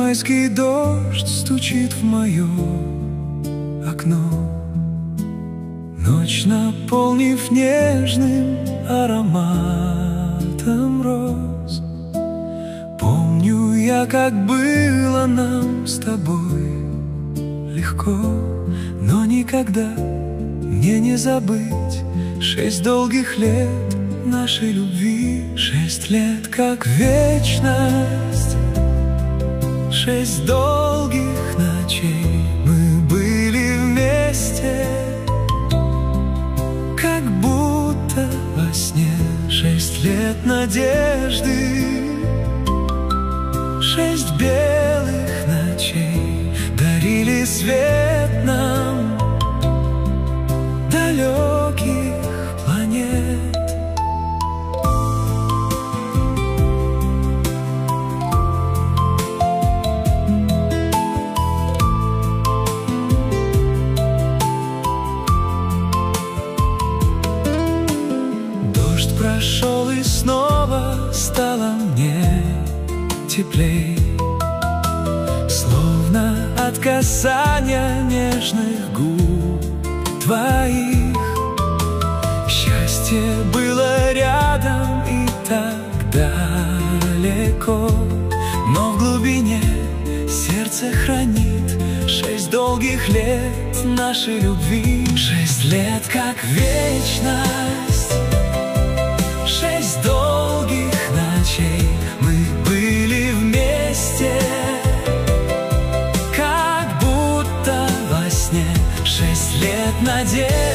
Майский дождь стучит в мое окно, ночь наполнив нежным ароматом роз. Помню я, как было нам с тобой легко, но никогда мне не забыть 6 долгих лет нашей любви. 6 лет, как вечность, 6 долгих ночей мы были вместе, как будто во сне. 6 лет надежды, 6 белых ночей дарили свет нам далеких планет. Дождь прошел, и снова стало мне теплей, словно от касания нежных губ твоих. Счастье было рядом и так далеко, но в глубине сердце хранит 6 долгих лет нашей любви. 6 лет, как вечность, 6 долгих ночей мы были вместе, как будто во сне. 6 лет надежды,